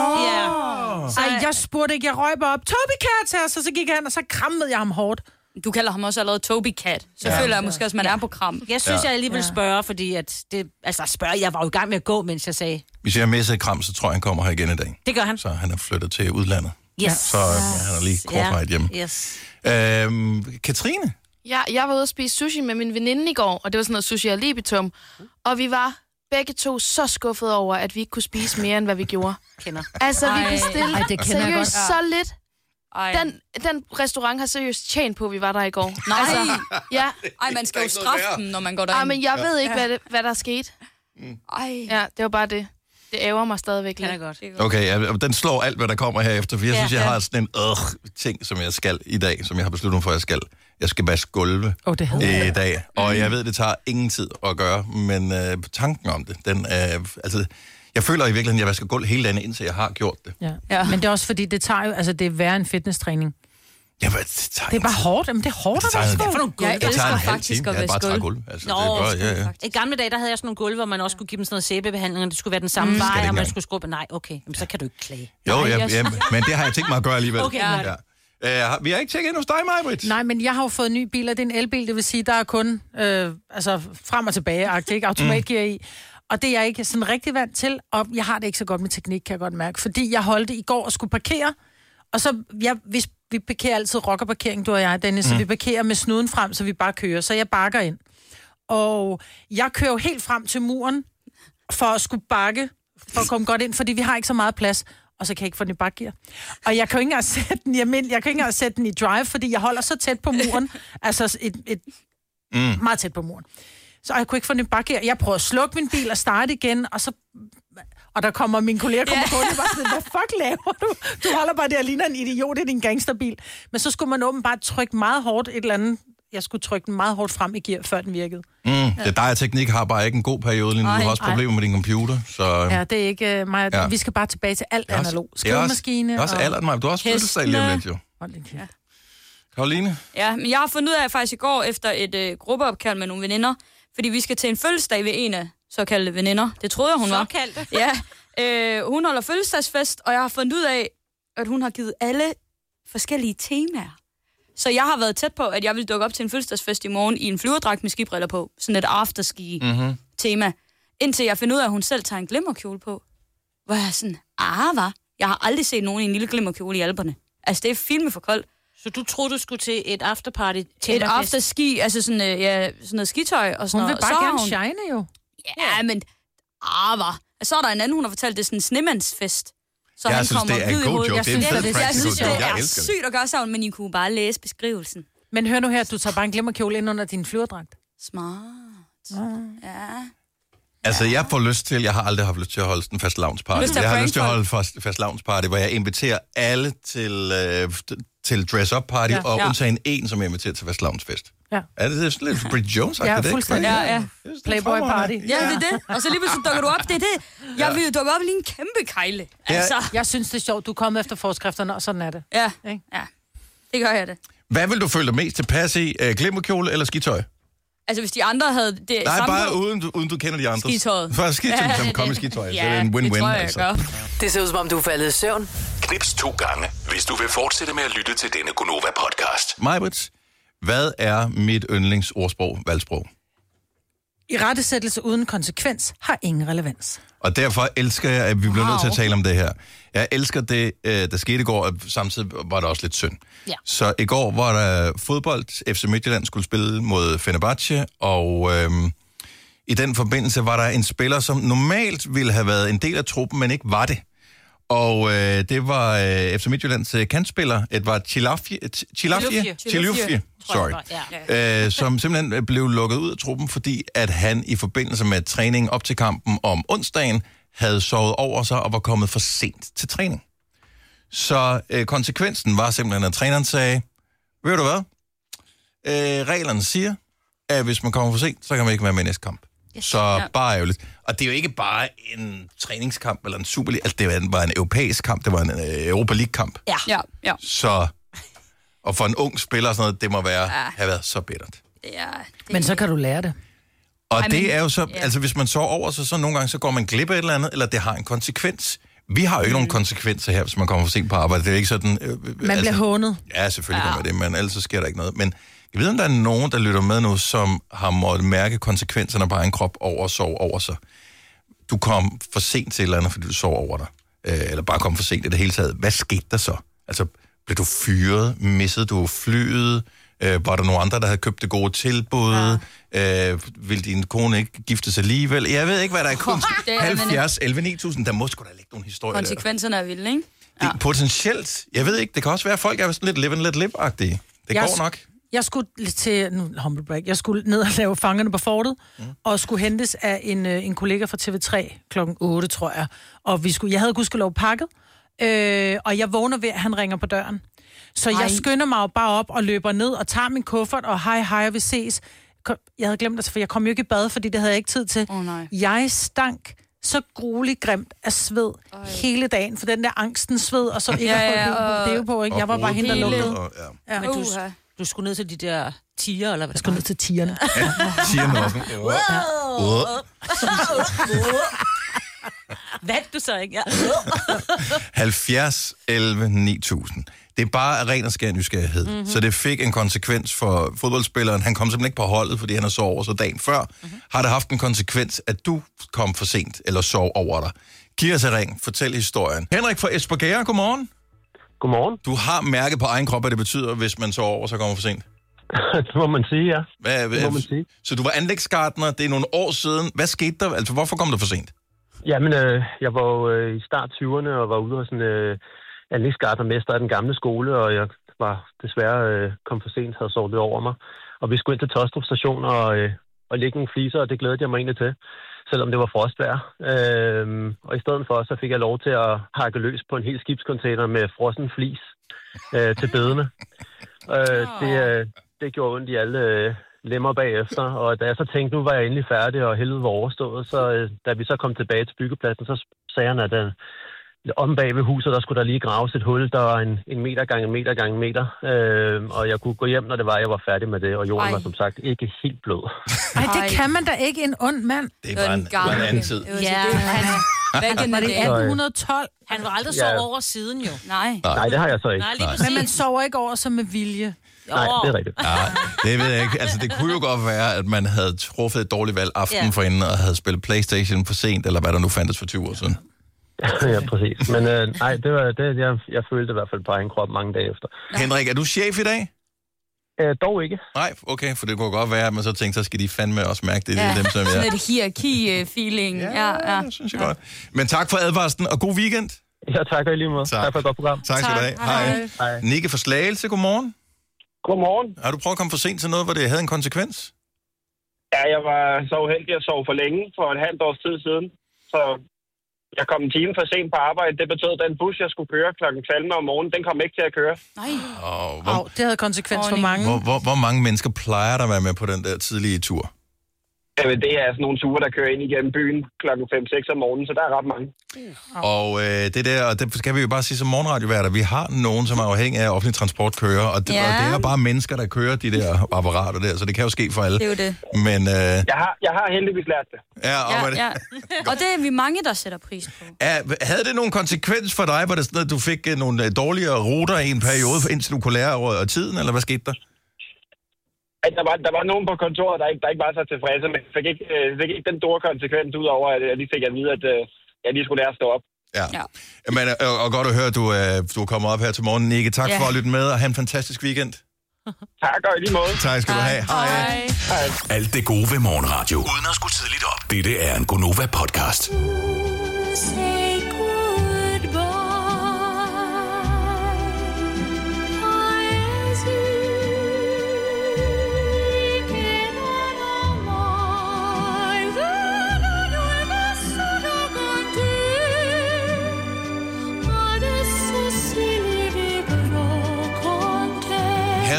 Ej, jeg spurgte ikke, jeg røg bare op. Toby Cat her, så gik han, og så krammede jeg ham hårdt. Du kalder ham også allerede Toby Cat. Så føler jeg måske også, man er på kram. Jeg synes, jeg alligevel spørger, fordi at det... Altså, jeg var jo i gang med at gå, mens jeg sagde... Hvis jeg er med sig i kram, så tror jeg, han kommer her igen i dag. Det gør han. Så han er flyttet til udlandet. Yes. Så han er lige kortvejt hjemme. Yes. Katrine? Ja, jeg var ude at spise sushi med min veninde i går, og det var sådan noget sushi og libitum. Og vi var begge to så skuffede over, at vi ikke kunne spise mere, end hvad vi gjorde. Kender. Altså, vi bestilte seriøst så lidt. Ej. Den restaurant har seriøst tjent på, at vi var der i går. Nej. Altså, ja. Ej, man skal jo straffe dem, når man går derind. Ej, men jeg ved ikke, hvad der er sket. Ej. Ja, det var bare det. Det ærger mig stadigvæk lidt. Godt. Okay, den slår alt, hvad der kommer herefter, for jeg synes, jeg har sådan en ting, som jeg skal i dag, som jeg har besluttet mig for, at jeg skal. Jeg skal vaske gulve i dag, og jeg ved, det tager ingen tid at gøre, men tanken om det, den altså... Jeg føler i virkeligheden, at jeg vasker gulv hele dagen, indtil jeg har gjort det. Ja. Men det er også fordi, det tager jo, altså det er værre en fitnesstræning. Ja, men det er bare hårdt. Jamen, det er hårdt at vaske gulv. Jeg elsker faktisk at vaske gulv. Altså, I gamle dage, der havde jeg sådan nogle gulve, hvor man også skulle give dem sådan noget sæbebehandling, og det skulle være den samme vej, og man skulle skrubbe. Nej, okay, jamen, så kan du ikke klage. Jo, men det har jeg tænkt mig at gøre alligevel. Okay, vi har ikke tjekket ind hos dig, Maj-Brit. Nej, men jeg har jo fået en ny bil, og det er en elbil, det vil sige, der er kun frem og tilbage, ikke automatgear i. Og det er jeg ikke sådan rigtig vant til, og jeg har det ikke så godt med teknik, kan jeg godt mærke. Fordi jeg holdte i går og skulle parkere, og så, vi parkerer altid rockerparkering, du og jeg, Dennis, så vi parkerer med snuden frem, så vi bare kører, så jeg bakker ind. Og jeg kører jo helt frem til muren, for at skulle bakke, for at komme godt ind, fordi vi har ikke så meget plads, og så kan jeg ikke få den i bakgear. Og jeg kan jo ikke engang sætte den i drive, fordi jeg holder så tæt på muren, altså meget tæt på muren. Så jeg kunne ikke få den i bakgear. Jeg prøver at slukke min bil og starte igen, og der kommer min kollega på, og bare sådan, hvad fuck laver du? Du holder bare der og ligner en idiot i din gangsterbil. Men så skulle man åbenbart trykke meget hårdt et eller andet. Jeg skulle trykke den meget hårdt frem i gear, før den virkede. Det er dig, teknik har bare ikke en god periode lige nu. Du har også problemer med din computer. Så... Ja, det er ikke mig. Ja. Vi skal bare tilbage til alt analog. Skrivemaskine. Det er også alderen, Maja. Du har også fødselsdag lige om lidt, jo. Ja. Karoline? Ja, men jeg har fundet ud af faktisk i går, efter et gruppeopkald med nogle veninder, fordi vi skal til en fødselsdag ved en af såkaldte veninder. Det troede jeg, hun var. Såkaldte? Ja. Hun holder fødselsdagsfest, og jeg har fundet ud af, at hun har givet alle forskellige temaer. Så jeg har været tæt på, at jeg vil dukke op til en fødselsdagsfest i morgen i en flyverdragt med skibriller på. Sådan et afterski-tema. Indtil jeg finder ud af, at hun selv tager en glimmerkjole på. Hvor jeg er sådan, hvad? Jeg har aldrig set nogen i en lille glimmerkjole i Alperne. Altså, det er filme for koldt. Så du troede, du skulle til et afterparty? Et afterski, altså sådan noget skitøj og sådan noget. Hun vil bare gerne shine jo. Ja, men... hvad? Så er der en anden, hun har fortalt, det er sådan en snemandsfest. Så jeg synes, det er en god joke. Jeg synes, det er sygt at gøre sammen, men I kunne bare læse beskrivelsen. Men hør nu her, du tager bare en glimmerkjole ind under din flyverdragt. Smart. Ja. Altså, jeg får lyst til, jeg har aldrig haft lyst til at holde en fastelavnsparty. Jeg har lyst til at holde fastelavnsparty, hvor jeg inviterer alle til dress-up-party, og undtagen en, som jeg inviterer til fastelavnsfest. Ja. Er det sådan lidt Bridget Jones-agtigt? Ja, fuldstændig. Ja. Playboy-party. Ja, det er det. Og så lige pludselig dukker du op, det er det. Jeg vil jo dukke op lige en kæmpe kejle. Altså. Jeg synes, det er sjovt. Du er kommet efter forskrifterne, og sådan er det. Ja, det gør jeg det. Hvad vil du føle dig mest tilpas i? Glimmerkjole eller skitøj? Altså, hvis de andre havde det nej, samme... bare uden du kender de andre. Skitøjet. For skitøjet, som kommer i skitøjet. Så det er en win-win. Det tror jeg, altså. Det ser ud, som om du er faldet i søvn. Knips 2 gange, hvis du vil fortsætte med at lytte til denne Gonova-podcast. Maj-Brit, hvad er mit yndlingsordsprog, valgsprog? Irettesættelse uden konsekvens har ingen relevans. Og derfor elsker jeg, at vi bliver nødt til at tale om det her. Jeg elsker det, der skete i går, og samtidig var der også lidt synd. Ja. Så i går var der fodbold. FC Midtjylland skulle spille mod Fenerbahce, og i den forbindelse var der en spiller, som normalt ville have været en del af truppen, men ikke var det. Og det var FC Midtjyllands kantspiller, Edvard Chilufyi, som simpelthen blev lukket ud af truppen, fordi at han i forbindelse med træning op til kampen om onsdagen havde sovet over sig og var kommet for sent til træning. Så konsekvensen var simpelthen, at træneren sagde, ved du hvad? Reglerne siger, at hvis man kommer for sent, så kan man ikke være med i næste kamp. Yes. Så bare ærgerligt. Og det er jo ikke bare en træningskamp eller en Superliga, altså det var en europæisk kamp, det var en Europa League-kamp. Ja. Så, og for en ung spiller og sådan noget, det må have været så bittert. Ja, Men så kan du lære det. Og det er jo så, altså hvis man sover over, så nogle gange så går man glip af et eller andet, eller det har en konsekvens. Vi har jo ikke nogen konsekvenser her, hvis man kommer for sent på arbejde. Det er ikke sådan... Man bliver hånet. Ja, selvfølgelig gør man det, men ellers så sker der ikke noget. Men jeg ved, om der er nogen, der lytter med nu, som har måttet mærke konsekvenserne på egen krop over at sove over sig. Du kom for sent til et eller andet, fordi du sov over dig. Eller bare kom for sent i det hele taget. Hvad skete der så? Altså, blev du fyret? Missede du flyet? Var der nogle andre, der havde købt det gode tilbud? Vil din kone ikke gifte sig alligevel? Jeg ved ikke, hvad der er kun 70, 11, 9000. Der må sgu da ligge nogle historier. Konsekvenserne er vilde, ikke? Det er potentielt. Jeg ved ikke, det kan også være, at folk er sådan lidt live and let live-agtige. Det går nok. Jeg skulle til humble break. Jeg skulle ned og lave Fangerne på Fortet, og skulle hentes af en kollega fra TV3 klokken 8, tror jeg. Og jeg havde gudskelov pakket, og jeg vågner ved, at han ringer på døren. Så jeg skynder mig jo bare op og løber ned og tager min kuffert, og hej, vi ses. Jeg havde glemt det, for jeg kom jo ikke i bad, fordi det havde jeg ikke tid til. Jeg stank så grueligt grimt af sved hele dagen, for den der angsten sved, og så ikke at få det på, ikke? Jeg var bare hende, der lukkede. Men du skulle ned til de der tiger, eller hvad? Jeg skulle ned til tigerne. Tigerne også. Hvad du så ikke? 70, 11, 9000. Det er bare af ren og skær nysgerrighed. Mm-hmm. Så det fik en konsekvens for fodboldspilleren. Han kom simpelthen ikke på holdet, fordi han har sovet over så dagen før. Mm-hmm. Har det haft en konsekvens, at du kom for sent eller sov over dig? Giv os en ring. Fortæl historien. Henrik fra Espergærde, godmorgen. Godmorgen. Du har mærket på egen krop, hvad det betyder, hvis man sover over, så kommer for sent. Det må man sige, ja. Det må man sige. Så du var anlægsgartner, det er nogle år siden. Hvad skete der? Altså, hvorfor kom du for sent? Jamen, jeg var jo i start 20'erne og var ude hos en anlægsgartnermester af den gamle skole, og jeg var desværre kom for sent, havde sovet over mig. Og vi skulle ind til Tostrup station og lægge nogle fliser, og det glædede jeg mig egentlig til, selvom det var frostvejr. Og i stedet for, så fik jeg lov til at hakke løs på en hel skibscontainer med frossen flis til bedene. Det gjorde ondt i alle lemmer bagefter, og da jeg så tænkte, nu var jeg endelig færdig, og helvede var overstået, så da vi så kom tilbage til byggepladsen, så sagde han, at om bag ved huset, der skulle der lige graves et hul, der var en meter gange en meter gange en meter, og jeg kunne gå hjem, når det var, jeg var færdig med det, og jorden var som sagt ikke helt blød. Ej, det kan man da ikke, en ond mand. Det var en anden tid. Ja, var det 1812? Han var aldrig sovet over siden, jo. Nej, det har jeg så ikke. Men man sover ikke over sig med vilje. Nej, det er rigtigt. Ja, det ved jeg ikke. Altså, det kunne jo godt være, at man havde truffet et dårligt valg aften forinden, og havde spillet PlayStation for sent, eller hvad der nu fandtes for 20 år siden. Ja, præcis. Men nej, det var det, jeg følte i hvert fald på egen krop mange dage efter. Henrik, er du chef i dag? Dog ikke. Nej, okay, for det kunne godt være, at man så tænkte, så skal de fandme også mærke det. Det er dem, som sådan et hierarki-feeling. Ja, det synes jeg godt. Men tak for advarslen, og god weekend. Ja, tak og i lige måde. Tak for et godt program. Tak skal du have. Hej. Nikke fra Slagelse, godmorgen. Godmorgen. Har du prøvet at komme for sent til noget, hvor det havde en konsekvens? Ja, jeg var så uheldig at sove for længe for et halvt års tid siden. Så jeg kom en time for sent på arbejde. Det betød, at den bus, jeg skulle køre klokken 12 om morgenen, den kom ikke til at køre. Nej. Det havde konsekvens for mange. Hvor mange mennesker plejer der at være med på den der tidlige tur? Jamen, det er sådan nogle ture, der kører ind igennem byen klokken 5-6 om morgenen, så der er ret mange. Og det der, og det skal vi jo bare sige som morgenradioværter, vi har nogen, som er afhængige af offentlig transport kører, og det er bare mennesker, der kører de der apparater der, så det kan jo ske for alle. Det er jo det. Men, jeg har heldigvis lært det. Og det er vi mange, der sætter pris på. Havde det nogen konsekvens for dig? Var det sådan, at du fik nogle dårligere ruter i en periode, indtil du kunne lære over tiden, eller hvad skete der? Der var nogen på kontoret, der ikke var så tilfredse, men fik ikke den store konsekvens ud over, at jeg lige fik at vide, at jeg lige skulle lære at stå op. Ja. Men, og godt at høre, at du er kommet op her til morgen, Nikke. Tak for at lytte med, og have en fantastisk weekend. Tak, og i lige måde. Tak skal du have. Hej. Alt det gode ved morgenradio, uden at skulle tidligt op. Dette er en Gonova-podcast.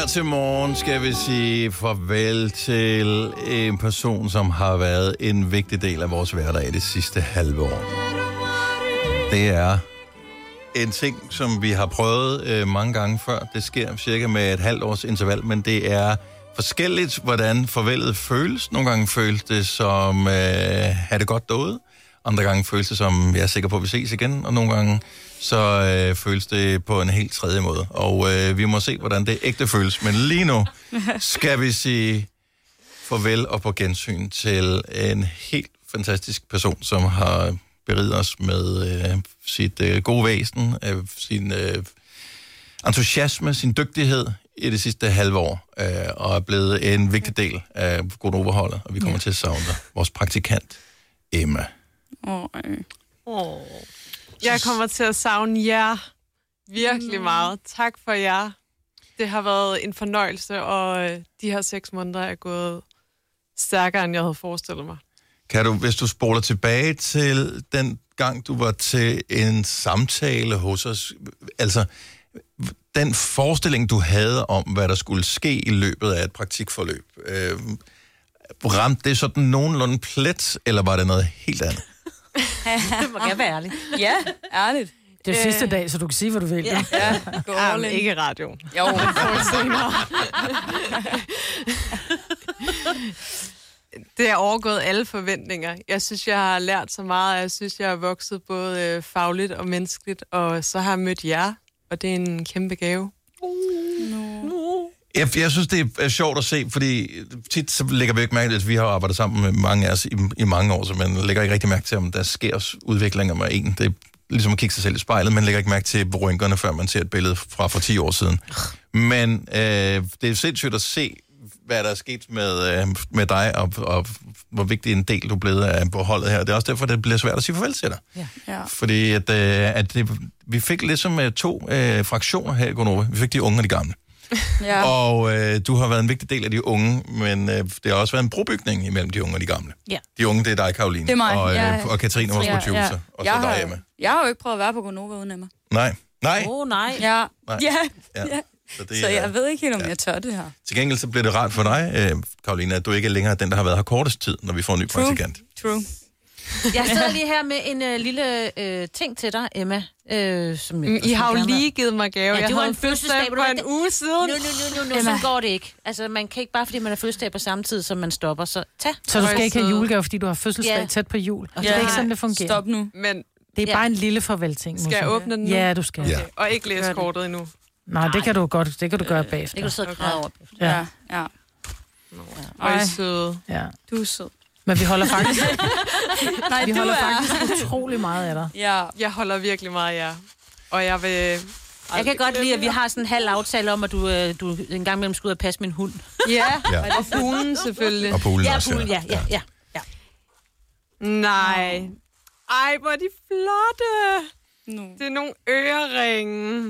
Her til morgen skal vi sige farvel til en person, som har været en vigtig del af vores hverdag det sidste halve år. Det er en ting, som vi har prøvet mange gange før. Det sker cirka med et halvt års interval, men det er forskelligt, hvordan farvelet føles. Nogle gange føles det som, have det godt derude. Andre gange føles det som, jeg er sikker på, at vi ses igen. Og nogle gange så føles det på en helt tredje måde. Og vi må se, hvordan det ægte føles. Men lige nu skal vi sige farvel og på gensyn til en helt fantastisk person, som har beriget os med sit gode væsen, sin entusiasme, sin dygtighed i det sidste halve år, og er blevet en vigtig del af Gonova-holdet. Og vi kommer til at savne vores praktikant, Emma. Jeg kommer til at savne jer virkelig meget. Tak for jer. Det har været en fornøjelse, og de her 6 måneder er gået stærkere, end jeg havde forestillet mig. Kan du, hvis du spoler tilbage til den gang, du var til en samtale hos os, altså den forestilling, du havde om, hvad der skulle ske i løbet af et praktikforløb, ramte det sådan nogenlunde plet, eller var det noget helt andet? Det må gerne være ærligt. Ja, ærligt. Det er sidste dag, så du kan sige, hvad du vil. Ja, ikke i radioen. Jo. Det er overgået alle forventninger. Jeg synes, jeg har lært så meget, og jeg synes, jeg har vokset både fagligt og menneskeligt, og så har jeg mødt jer, og det er en kæmpe gave. Jeg synes, det er sjovt at se, fordi tit så lægger vi ikke mærke til, at vi har arbejdet sammen med mange af os i mange år, så man lægger ikke rigtig mærke til, om der sker udviklinger med en. Det er ligesom at kigge sig selv i spejlet, man lægger ikke mærke til rynkerne, før man ser et billede fra for 10 år siden. Men det er sindssygt at se, hvad der er sket med dig, og hvor vigtig en del du er blevet af på holdet her. Det er også derfor, det bliver svært at sige farvel til dig. Ja. Fordi vi fik ligesom 2 fraktioner her i Gonova. Vi fik de unge og de gamle. Ja. Og du har været en vigtig del af de unge, men det har også været en brobygning imellem de unge og de gamle. Ja. De unge, det er dig, Karoline. Det er mig. Og Katrine, vores producer. Og så dig, Emma. Jeg har jo ikke prøvet at være på Gonova uden Emma. Nej. Nej. Ja. Nej. Ja. Så jeg ved ikke helt, om jeg tør det her. Til gengæld så bliver det rart for dig, Karoline, at du ikke er længere den, der har været her kortest tid, når vi får en ny praktikant. True. Jeg sidder lige her med en lille ting til dig, Emma. Som I har jo lige givet mig gave. Ja, det var en fødselsdag på en uge siden. Nu, sådan går det ikke. Altså, man kan ikke bare, fordi man har fødselsdag på samme tid, som man stopper, så tag. Så du skal ikke have julegave, fordi du har fødselsdag tæt på jul. Og det er ikke sådan, det fungerer. Stop nu. Men det er bare en lille farvel-ting. Skal jeg åbne den nu? Ja, du skal. Okay. Og ikke læse kortet endnu? Nej, det kan du godt. Det kan du gøre bagefter. Det kan du sidde og græde over. Ja. Og I er søde. Ja. Du er sød. Men vi holder faktisk... Nej, vi holder faktisk utrolig meget af dig. Ja. Jeg holder virkelig meget af jer. Og jeg vil... Jeg kan godt lide, at vi har sådan en halv aftale om, at du en gang imellem skal ud og passe min hund. Ja, og fuglen selvfølgelig. Og poolen ja, også, poolen, ja. Nej. Ej, hvor er de flotte. Det er nogle øreringe.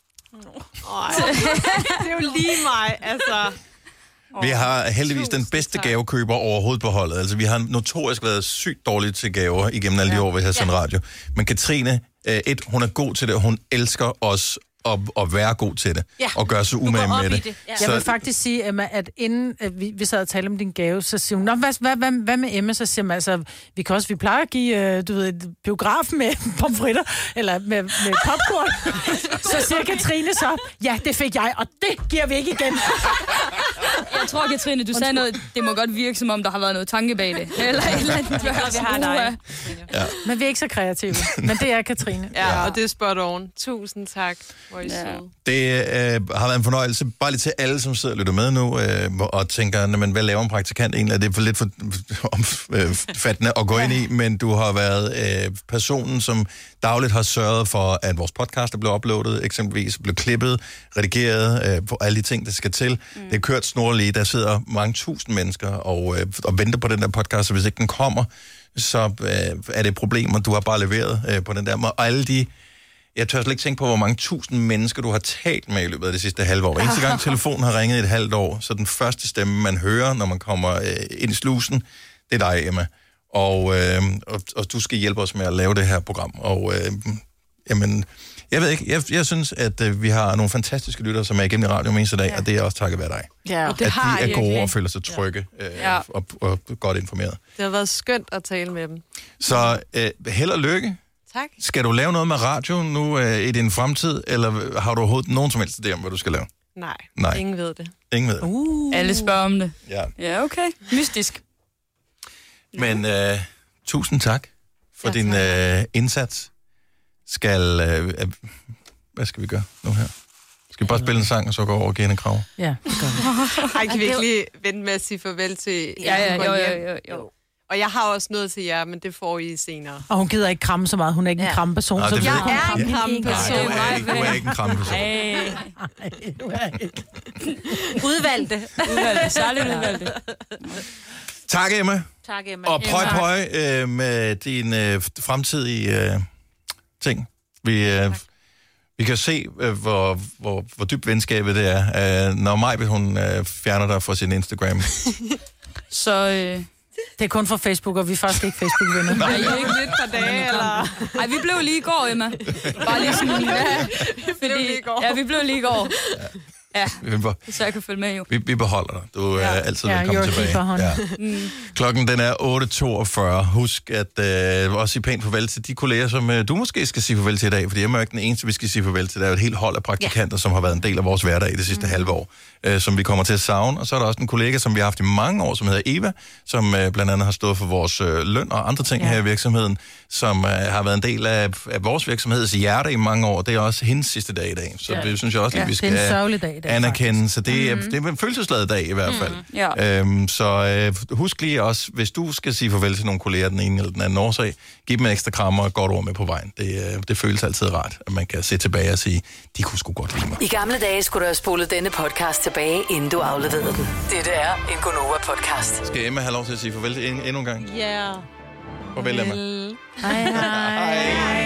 Det er jo lige mig, altså. Vi har heldigvis den bedste gavekøber overhovedet på holdet. Altså, vi har notorisk været sygt dårlige til gaver igennem alle de år, vi har sendt radio. Men Katrine, hun er god til det, og hun elsker os at være god til det. Ja. Og gøre sig umage med det. Ja. Jeg vil faktisk sige, Emma, at inden vi sad og talte om din gave, så siger hun, hvad med Emma? Så siger man, altså, vi plejer at give, et biograf med pomfritter, eller med popcorn. Så siger Katrine så, ja, det fik jeg, og det giver vi ikke igen. Jeg tror, Katrine, du sagde noget, det må godt virke, som om der har været noget tanke bag det. Eller et eller andet. Vi har dig. Ja. Men vi er ikke så kreative. Men det er Katrine. Ja, og det er spot on. Tusind tak. Det har været en fornøjelse, bare lige til alle, som sidder og lytter med nu, og tænker, men hvad laver en praktikant egentlig? Det er for lidt for omfattende at gå ind i, men du har været personen, som dagligt har sørget for, at vores podcast er blevet uploadet, eksempelvis blevet klippet, redigeret, på alle de ting, der skal til. Det er kørt snorligt, der sidder mange tusind mennesker og venter på den der podcast, og hvis ikke den kommer, så er det et problem, og du har bare leveret på den der. Og alle de... Jeg tør slet ikke tænke på, hvor mange tusind mennesker, du har talt med i løbet af det sidste halve år. Eneste gang telefonen har ringet et halvt år, så den første stemme, man hører, når man kommer ind i slusen, det er dig, Emma. Og du skal hjælpe os med at lave det her program. Og jamen, jeg ved ikke, jeg synes, at vi har nogle fantastiske lyttere, som er igennem i radio hver eneste dag, og det er også takket være dig. Ja, at de er gode og føler sig trygge og godt informeret. Det har været skønt at tale med dem. Så held og lykke. Tak. Skal du lave noget med radio nu i din fremtid, eller har du overhovedet nogen som helst idé om, hvad du skal lave? Nej. Ingen ved det. Ingen ved det. Alle spørger om det. Ja, okay. Mystisk. Men tusind tak for din indsats. Hvad skal vi gøre nu her? Skal vi bare spille en sang, og så gå over og Gene Krav? Ja, det gør vi. Ej, kan vi ikke lige vente med at sige farvel til... Jo. Og jeg har også noget til jer, men det får I senere. Og hun gider ikke kramme så meget. Hun er ikke en krammeperson. Nej, Så det jeg ved jeg. er en krammeperson. Du er ikke en krammeperson. Du er ikke. Udvalgte. Særligt udvalgte. Tak, Emma. Tak, Emma. Og prøv med din fremtidige ting. Vi kan se, hvor dybt venskabet det er. Når Majbet, hun fjerner dig fra sin Instagram. Så... Det er kun for Facebook, og vi er faktisk ikke Facebook-venner. Nej, ikke lidt par dage, eller... Ej, vi blev lige i går, Emma. Bare lige sådan... vi blev lige i går. Ja, så jeg kan følge med jo. Vi beholder dig. Du er altid velkommen tilbage. Ja. Klokken den er 8.42. Husk at også sige pænt farvel til de kolleger, som du måske skal sige farvel til i dag, fordi jeg er jo ikke den eneste, vi skal sige farvel til. Der er jo et helt hold af praktikanter, som har været en del af vores hverdag i det sidste halve år, som vi kommer til at savne. Og så er der også en kollega, som vi har haft i mange år, som hedder Eva, som blandt andet har stået for vores løn og andre ting her i virksomheden, som har været en del af vores virksomheds hjerte i mange år. Det er også hendes sidste dag i dag. Så det synes jeg også, at vi skal det er en sørgelig dag. anerkende, så det er en følelsesladet dag i hvert fald. Så husk lige også, hvis du skal sige farvel til nogle kolleger den ene eller den anden årsag, giv dem en ekstra krammer og et godt ord med på vejen. Det føles altid rart, at man kan se tilbage og sige, de kunne sgu godt lide mig. I gamle dage skulle du have spolet denne podcast tilbage, inden du afleverede den. Dette er en Gonova-podcast. Skal Emma have lov til at sige farvel endnu en gang? Ja. Farvel, Emma. Hej.